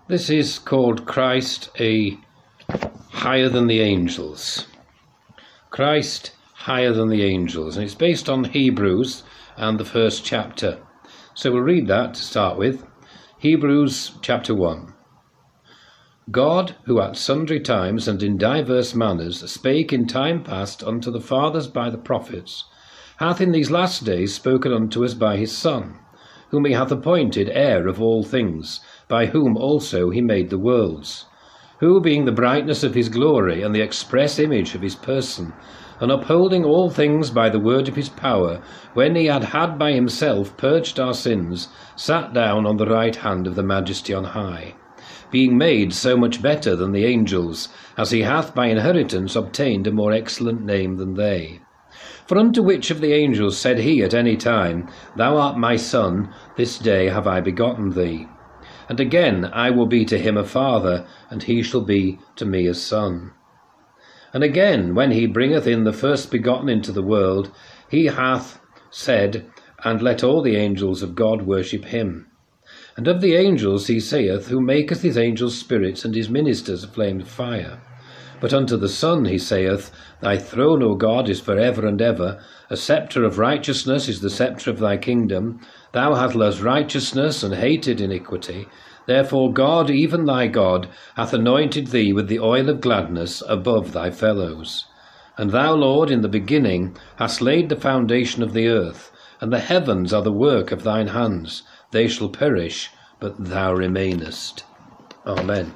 This is called Christ higher than the angels. Christ higher than the angels. And it's based on Hebrews and the first chapter. So we'll read that to start with. Hebrews chapter 1. God, who at sundry times and in divers manners spake in time past unto the fathers by the prophets, hath in these last days spoken unto us by his Son, whom he hath appointed heir of all things, by whom also he made the worlds, who, being the brightness of his glory and the express image of his person, and upholding all things by the word of his power, when he had by himself purged our sins, sat down on the right hand of the Majesty on high, being made so much better than the angels, as he hath by inheritance obtained a more excellent name than they. For unto which of the angels said he at any time, Thou art my Son, this day have I begotten thee? And again, I will be to him a father, and he shall be to me a son. And again, when he bringeth in the first begotten into the world, he hath said, And let all the angels of God worship him. And of the angels he saith, Who maketh his angels spirits, and his ministers a flame of fire. But unto the Son he saith, Thy throne, O God, is for ever and ever. A sceptre of righteousness is the sceptre of thy kingdom. Thou hast loved righteousness and hated iniquity. Therefore God, even thy God, hath anointed thee with the oil of gladness above thy fellows. And thou, Lord, in the beginning hast laid the foundation of the earth, and the heavens are the work of thine hands. They shall perish, but thou remainest. Amen.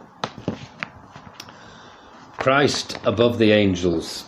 Christ above the angels.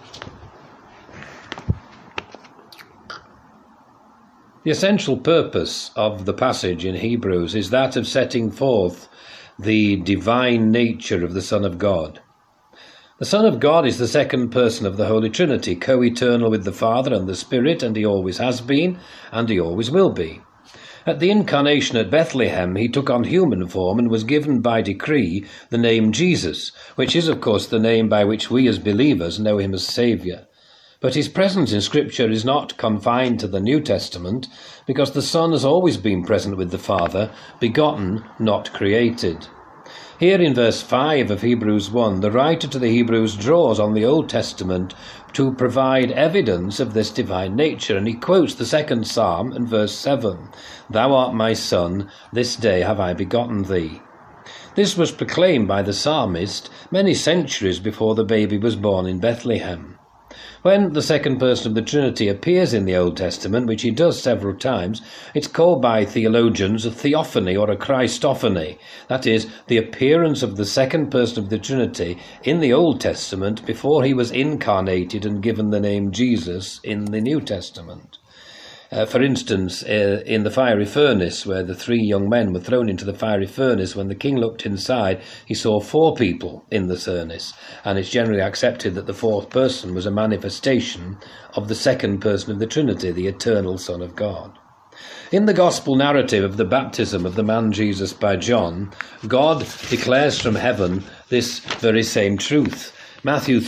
The essential purpose of the passage in Hebrews is that of setting forth the divine nature of the Son of God. The Son of God is the second person of the Holy Trinity, co-eternal with the Father and the Spirit, and he always has been, and he always will be. At the incarnation at Bethlehem, he took on human form and was given by decree the name Jesus, which is, of course, the name by which we as believers know him as Saviour. But his presence in Scripture is not confined to the New Testament, because the Son has always been present with the Father, begotten, not created. Here in verse 5 of Hebrews 1, the writer to the Hebrews draws on the Old Testament to provide evidence of this divine nature, and he quotes the second Psalm in verse 7, Thou art my Son, this day have I begotten thee. This was proclaimed by the psalmist many centuries before the baby was born in Bethlehem. When the second person of the Trinity appears in the Old Testament, which he does several times, it's called by theologians a theophany or a Christophany. That is, the appearance of the second person of the Trinity in the Old Testament before he was incarnated and given the name Jesus in the New Testament. For instance, in the fiery furnace, where the three young men were thrown into the fiery furnace, when the king looked inside, he saw 4 people in the furnace, and it's generally accepted that the fourth person was a manifestation of the second person of the Trinity, the eternal Son of God. In the gospel narrative of the baptism of the man Jesus by John, God declares from heaven this very same truth. Matthew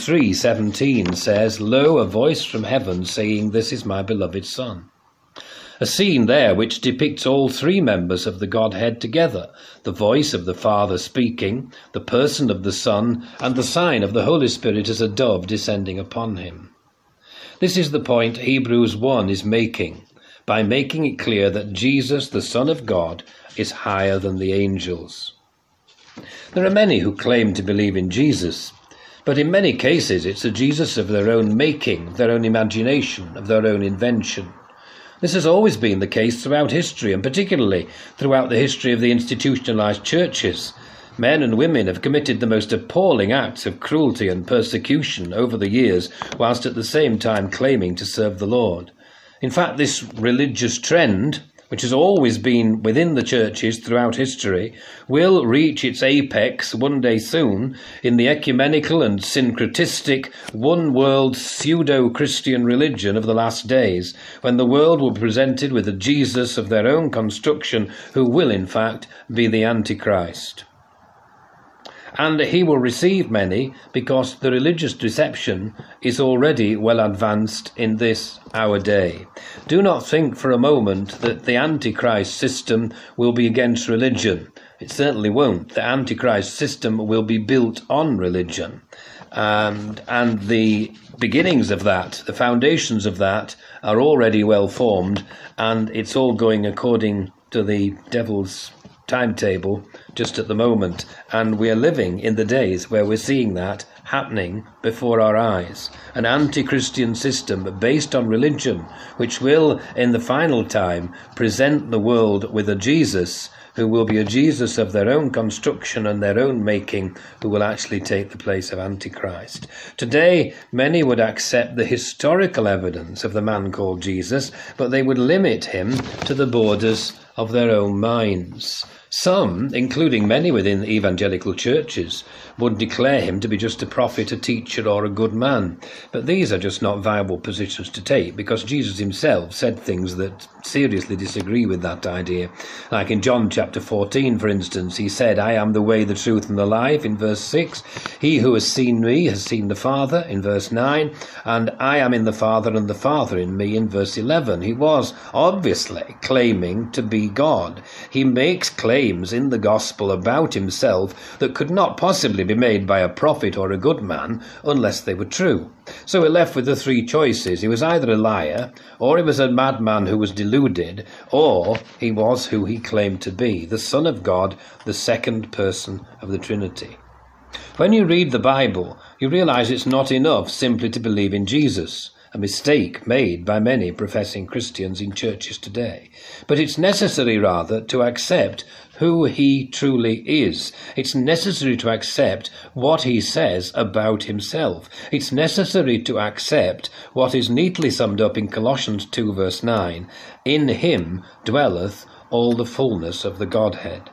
3:17 says, Lo, a voice from heaven saying, This is my beloved Son. A scene there which depicts all 3 members of the Godhead together, the voice of the Father speaking, the person of the Son, and the sign of the Holy Spirit as a dove descending upon him. This is the point Hebrews 1 is making, by making it clear that Jesus, the Son of God, is higher than the angels. There are many who claim to believe in Jesus, but in many cases it's a Jesus of their own making, of their own imagination, of their own invention. This has always been the case throughout history, and particularly throughout the history of the institutionalized churches. Men and women have committed the most appalling acts of cruelty and persecution over the years, whilst at the same time claiming to serve the Lord. In fact, this religious trend, which has always been within the churches throughout history, will reach its apex one day soon in the ecumenical and syncretistic one-world pseudo-Christian religion of the last days, when the world will be presented with a Jesus of their own construction who will, in fact, be the Antichrist. And he will receive many because the religious deception is already well advanced in this our day. Do not think for a moment that the Antichrist system will be against religion. It certainly won't. The Antichrist system will be built on religion. And the beginnings of that, the foundations of that, are already well formed, and it's all going according to the devil's timetable just at the moment. And we are living in the days where we're seeing that happening before our eyes. An anti-Christian system based on religion, which will, in the final time, present the world with a Jesus who will be a Jesus of their own construction and their own making, who will actually take the place of Antichrist. Today, many would accept the historical evidence of the man called Jesus, but they would limit him to the borders of their own minds. Some, including many within evangelical churches, would declare him to be just a prophet, a teacher, or a good man. But these are just not viable positions to take, because Jesus himself said things that seriously disagree with that idea. Like in John chapter 14, for instance, he said, "I am the way, the truth, and the life," in verse 6. "He who has seen me has seen the Father," in verse 9. "And I am in the Father, and the Father in me," in verse 11. He was obviously claiming to be God. He makes claims in the gospel about himself that could not possibly be made by a prophet or a good man unless they were true. So we're left with the three choices. He was either a liar, or he was a madman who was deluded, or he was who he claimed to be, the Son of God, the second person of the Trinity. When you read the Bible, you realize it's not enough simply to believe in Jesus, a mistake made by many professing Christians in churches today. But it's necessary, rather, to accept who he truly is. It's necessary to accept what he says about himself. It's necessary to accept what is neatly summed up in Colossians 2 verse 9. "In him dwelleth all the fullness of the Godhead."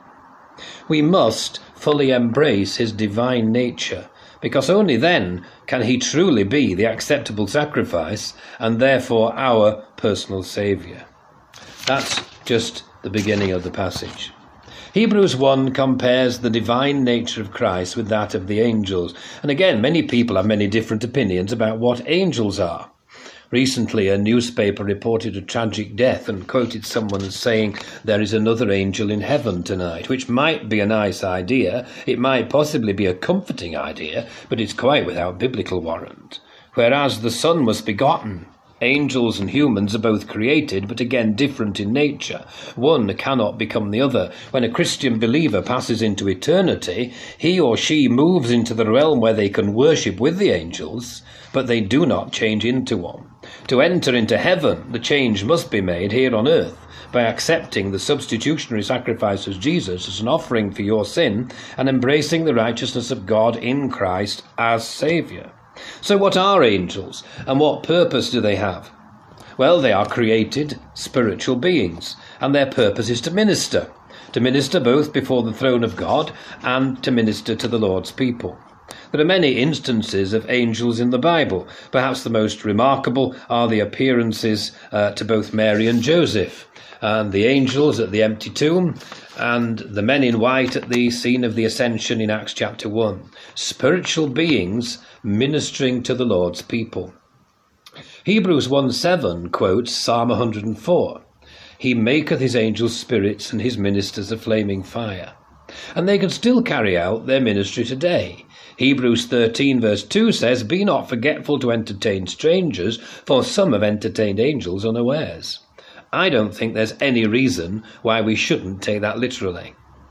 We must fully embrace his divine nature, because only then can he truly be the acceptable sacrifice and therefore our personal Saviour. That's just the beginning of the passage. Hebrews 1 compares the divine nature of Christ with that of the angels. And again, many people have many different opinions about what angels are. Recently, a newspaper reported a tragic death and quoted someone as saying, "There is another angel in heaven tonight," which might be a nice idea. It might possibly be a comforting idea, but it's quite without biblical warrant. Whereas the Son was begotten, angels and humans are both created, but again different in nature. One cannot become the other. When a Christian believer passes into eternity, he or she moves into the realm where they can worship with the angels, but they do not change into one. To enter into heaven, the change must be made here on earth by accepting the substitutionary sacrifice of Jesus as an offering for your sin and embracing the righteousness of God in Christ as Saviour. So what are angels, and what purpose do they have? Well, they are created spiritual beings, and their purpose is to minister both before the throne of God and to minister to the Lord's people. There are many instances of angels in the Bible. Perhaps the most remarkable are the appearances to both Mary and Joseph, and the angels at the empty tomb, and the men in white at the scene of the ascension in Acts chapter 1. Spiritual beings ministering to the Lord's people. Hebrews 1:7 quotes Psalm 104. "He maketh his angels spirits and his ministers a flaming fire." And they can still carry out their ministry today. Hebrews 13 verse 2 says, "Be not forgetful to entertain strangers, for some have entertained angels unawares." I don't think there's any reason why we shouldn't take that literally.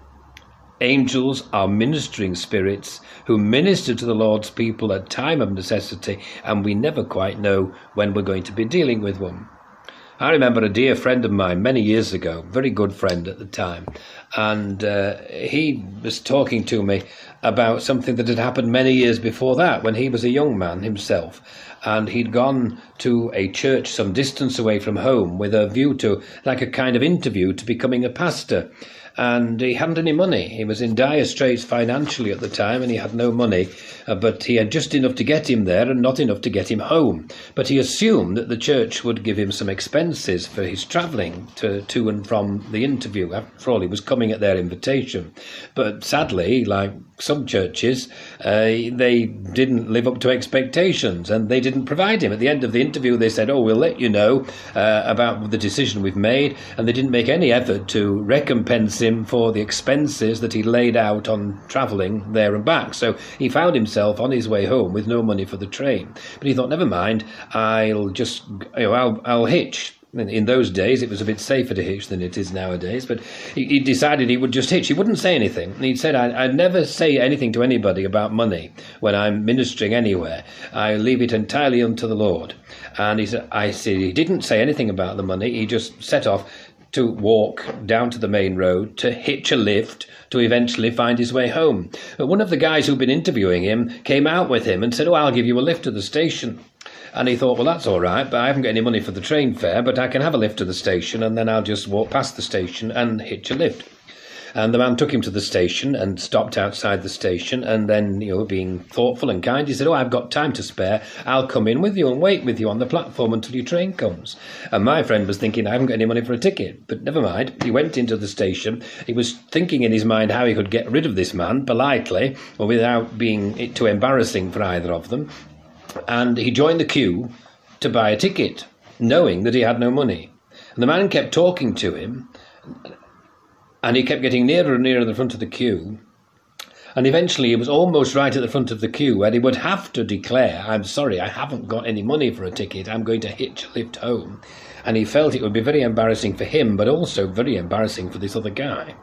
Angels are ministering spirits who minister to the Lord's people at time of necessity, and we never quite know when we're going to be dealing with one. I remember a dear friend of mine many years ago, very good friend at the time, and he was talking to me about something that had happened many years before that when he was a young man himself, and he'd gone to a church some distance away from home with a view to, like a kind of interview, to becoming a pastor. And he hadn't any money. He was in dire straits financially at the time, and he had no money, but he had just enough to get him there and not enough to get him home. But he assumed that the church would give him some expenses for his travelling to and from the interview. After all, he was coming at their invitation. But sadly, like some churches, they didn't live up to expectations, and they didn't provide him. At the end of the interview, they said, "Oh, we'll let you know about the decision we've made," and they didn't make any effort to recompense him him for the expenses that he laid out on travelling there and back. So he found himself on his way home with no money for the train. But he thought, never mind, I'll hitch. In those days, it was a bit safer to hitch than it is nowadays, but he decided he would just hitch. He wouldn't say anything. And he said, I'd never say anything to anybody about money when I'm ministering anywhere. I leave it entirely unto the Lord. And he didn't say anything about the money. He just set off to walk down to the main road, to hitch a lift, to eventually find his way home. But one of the guys who'd been interviewing him came out with him and said, I'll give you a lift to the station. And he thought, well, that's all right, but I haven't got any money for the train fare, but I can have a lift to the station, and then I'll just walk past the station and hitch a lift. And the man took him to the station and stopped outside the station, and then, being thoughtful and kind, he said, I've got time to spare. I'll come in with you and wait with you on the platform until your train comes. And my friend was thinking, I haven't got any money for a ticket. But never mind, he went into the station. He was thinking in his mind how he could get rid of this man politely, or without being too embarrassing for either of them. And he joined the queue to buy a ticket, knowing that he had no money. And the man kept talking to him, and he kept getting nearer and nearer the front of the queue. And eventually he was almost right at the front of the queue, where he would have to declare, I'm sorry, I haven't got any money for a ticket, I'm going to hitch a lift home. And he felt it would be very embarrassing for him, but also very embarrassing for this other guy.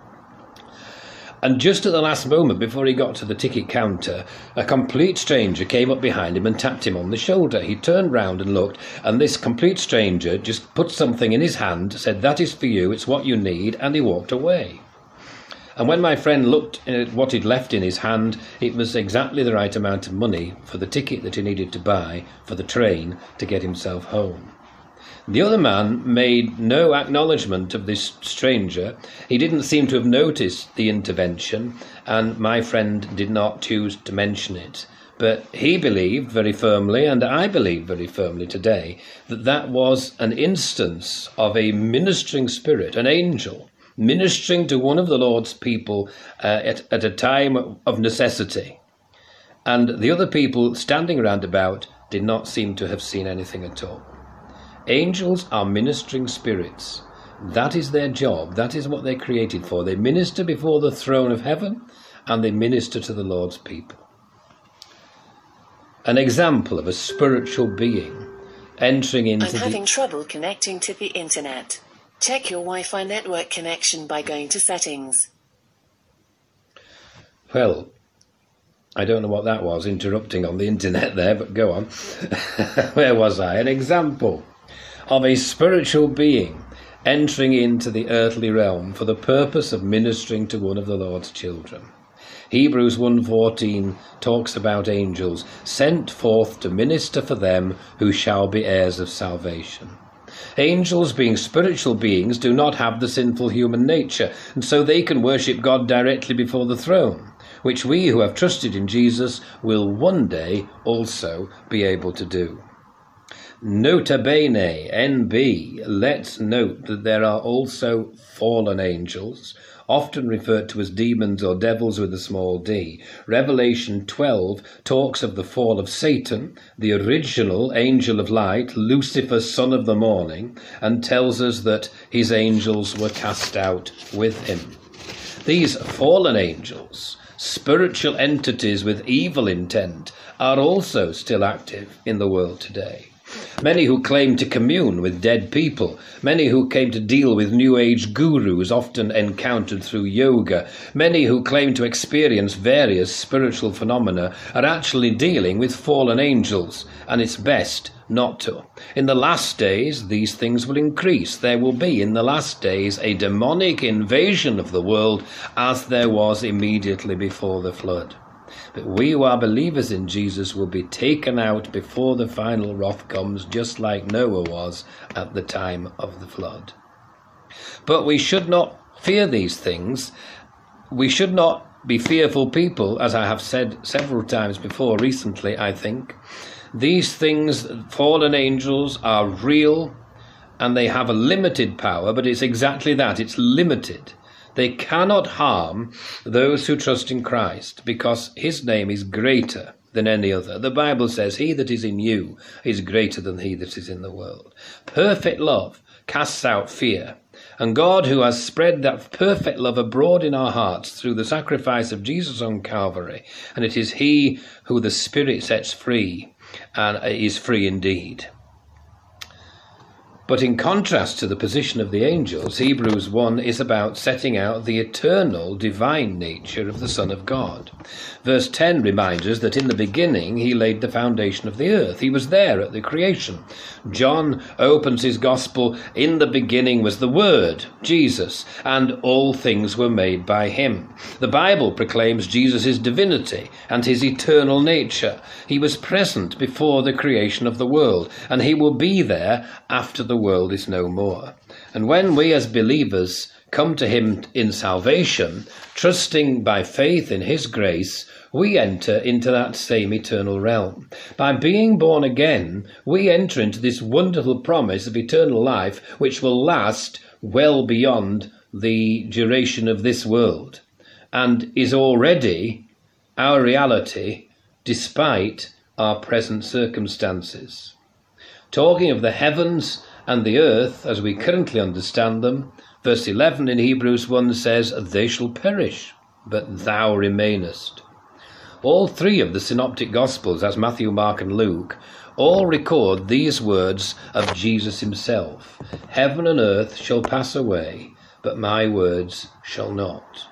And just at the last moment, before he got to the ticket counter, a complete stranger came up behind him and tapped him on the shoulder. He turned round and looked, and this complete stranger just put something in his hand, said, that is for you, it's what you need, and he walked away. And when my friend looked at what he'd left in his hand, it was exactly the right amount of money for the ticket that he needed to buy for the train to get himself home. The other man made no acknowledgement of this stranger. He didn't seem to have noticed the intervention, and my friend did not choose to mention it. But he believed very firmly, and I believe very firmly today, that that was an instance of a ministering spirit, an angel, ministering to one of the Lord's people at a time of necessity. And the other people standing around about did not seem to have seen anything at all. Angels are ministering spirits. That is their job. That is what they're created for. They minister before the throne of heaven, and they minister to the Lord's people. An example of a spiritual being entering into I'm having trouble connecting to the internet. Check your Wi-Fi network connection by going to settings. Well, I don't know what that was, interrupting on the internet there, but go on. Where was I? An example of a spiritual being entering into the earthly realm for the purpose of ministering to one of the Lord's children. Hebrews 1:14 talks about angels sent forth to minister for them who shall be heirs of salvation. Angels, being spiritual beings, do not have the sinful human nature, and so they can worship God directly before the throne, which we who have trusted in Jesus will one day also be able to do. Nota bene, NB, let's note that there are also fallen angels, often referred to as demons or devils with a small d. Revelation 12 talks of the fall of Satan, the original angel of light, Lucifer, son of the morning, and tells us that his angels were cast out with him. These fallen angels, spiritual entities with evil intent, are also still active in the world today. Many who claim to commune with dead people, many who came to deal with New Age gurus often encountered through yoga, many who claim to experience various spiritual phenomena are actually dealing with fallen angels, and it's best not to. In the last days, these things will increase. There will be, in the last days, a demonic invasion of the world as there was immediately before the flood. But we who are believers in Jesus will be taken out before the final wrath comes, just like Noah was at the time of the flood. But we should not fear these things. We should not be fearful people, as I have said several times before recently, I think. These things, fallen angels, are real, and they have a limited power, but it's exactly that, it's limited. They cannot harm those who trust in Christ, because his name is greater than any other. The Bible says, he that is in you is greater than he that is in the world. Perfect love casts out fear, And God, who has spread that perfect love abroad in our hearts through the sacrifice of Jesus on Calvary, and it is he who the Spirit sets free, and is free indeed. But in contrast to the position of the angels, Hebrews 1 is about setting out the eternal divine nature of the Son of God. Verse 10 reminds us that in the beginning he laid the foundation of the earth. He was there at the creation. John opens his gospel, in the beginning was the Word, Jesus, and all things were made by him. The Bible proclaims Jesus' divinity and his eternal nature. He was present before the creation of the world, and he will be there after the world is no more. And when we as believers come to him in salvation, trusting by faith in his grace, we enter into that same eternal realm. By being born again, we enter into this wonderful promise of eternal life, which will last well beyond the duration of this world, and is already our reality despite our present circumstances. Talking of the heavens and the earth as we currently understand them, verse 11 in Hebrews 1 says, "They shall perish, but thou remainest." All three of the synoptic gospels, as Matthew, Mark and Luke, all record these words of Jesus himself. "Heaven and earth shall pass away, but my words shall not."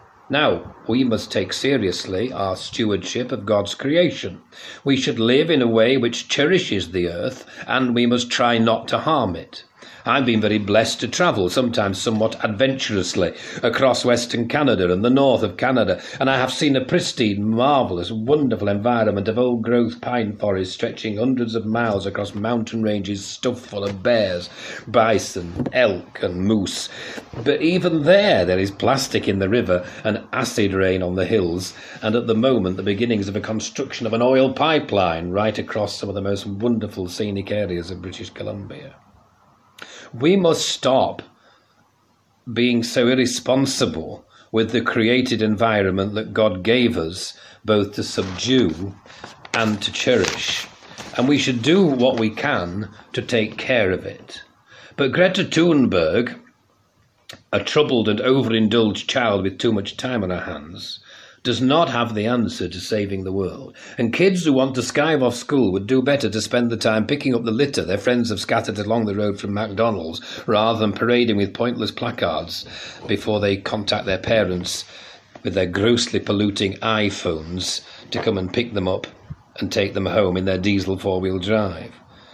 Now, we must take seriously our stewardship of God's creation. We should live in a way which cherishes the earth, and we must try not to harm it. I've been very blessed to travel, sometimes somewhat adventurously, across Western Canada and the north of Canada, and I have seen a pristine, marvellous, wonderful environment of old-growth pine forests stretching hundreds of miles across mountain ranges stuffed full of bears, bison, elk and moose. But even there is plastic in the river and acid rain on the hills, and at the moment the beginnings of a construction of an oil pipeline right across some of the most wonderful scenic areas of British Columbia. We must stop being so irresponsible with the created environment that God gave us both to subdue and to cherish. And we should do what we can to take care of it. But Greta Thunberg, a troubled and overindulged child with too much time on her hands, does not have the answer to saving the world. And kids who want to skive off school would do better to spend the time picking up the litter their friends have scattered along the road from McDonald's, rather than parading with pointless placards before they contact their parents with their grossly polluting iPhones to come and pick them up and take them home in their diesel four-wheel drive.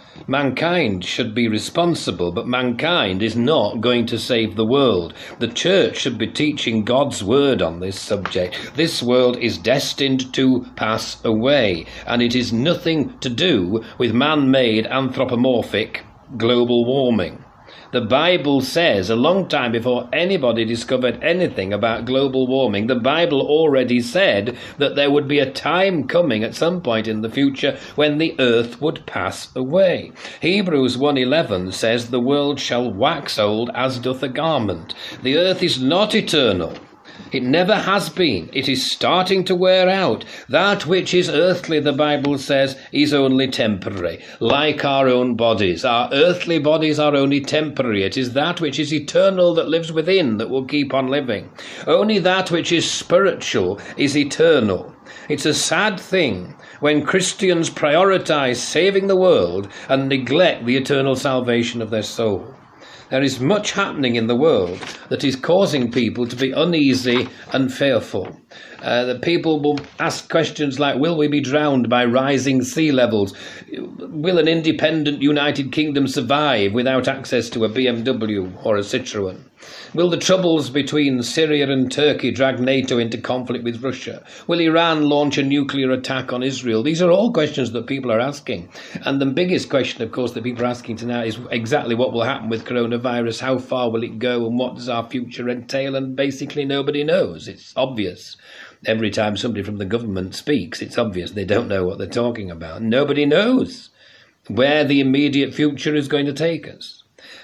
Mankind should be responsible, but mankind is not going to save the world. The church should be teaching God's word on this subject. This world is destined to pass away, and it is nothing to do with man-made anthropomorphic global warming. The Bible says, a long time before anybody discovered anything about global warming, the Bible already said that there would be a time coming at some point in the future when the earth would pass away. Hebrews 1:11 says, "The world shall wax old as doth a garment." The earth is not eternal. It never has been. It is starting to wear out. That which is earthly, the Bible says, is only temporary, like our own bodies. Our earthly bodies are only temporary. It is that which is eternal that lives within that will keep on living. Only that which is spiritual is eternal. It's a sad thing when Christians prioritize saving the world and neglect the eternal salvation of their soul. There is much happening in the world that is causing people to be uneasy and fearful. The people will ask questions like, will we be drowned by rising sea levels? Will an independent United Kingdom survive without access to a BMW or a Citroën? Will the troubles between Syria and Turkey drag NATO into conflict with Russia? Will Iran launch a nuclear attack on Israel? These are all questions that people are asking. And the biggest question, of course, that people are asking tonight is exactly what will happen with coronavirus, how far will it go, and what does our future entail? And basically nobody knows. It's obvious. Every time somebody from the government speaks, it's obvious they don't know what they're talking about. Nobody knows where the immediate future is going to take us.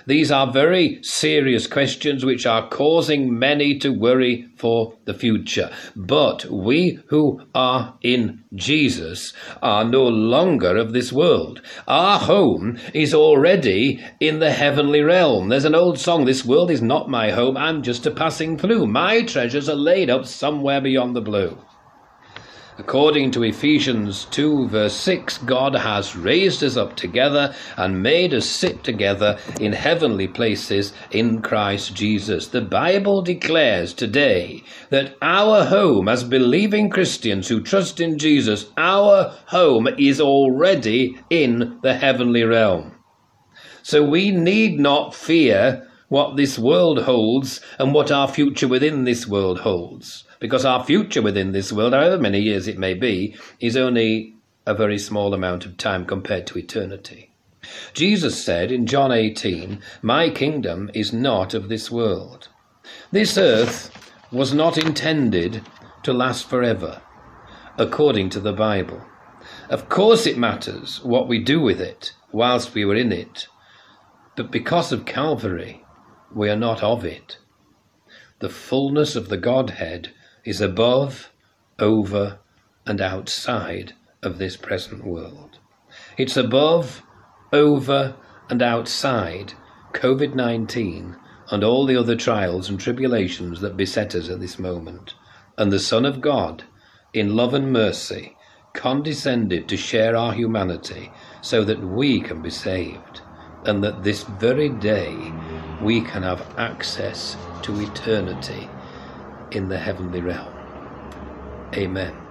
These are very serious questions which are causing many to worry for the future. But we who are in Jesus are no longer of this world. Our home is already in the heavenly realm. There's an old song, "This world is not my home, I'm just a passing through. My treasures are laid up somewhere beyond the blue." According to Ephesians 2 verse 6, God has raised us up together and made us sit together in heavenly places in Christ Jesus. The Bible declares today that our home, as believing Christians who trust in Jesus, our home is already in the heavenly realm. So we need not fear what this world holds and what our future within this world holds. Because our future within this world, however many years it may be, is only a very small amount of time compared to eternity. Jesus said in John 18, "My kingdom is not of this world." This earth was not intended to last forever, according to the Bible. Of course it matters what we do with it whilst we were in it, but because of Calvary, we are not of it. The fullness of the Godhead is above, over, and outside of this present world. It's above, over, and outside COVID-19 and all the other trials and tribulations that beset us at this moment. And the Son of God, in love and mercy, condescended to share our humanity so that we can be saved, and that this very day we can have access to eternity in the heavenly realm. Amen.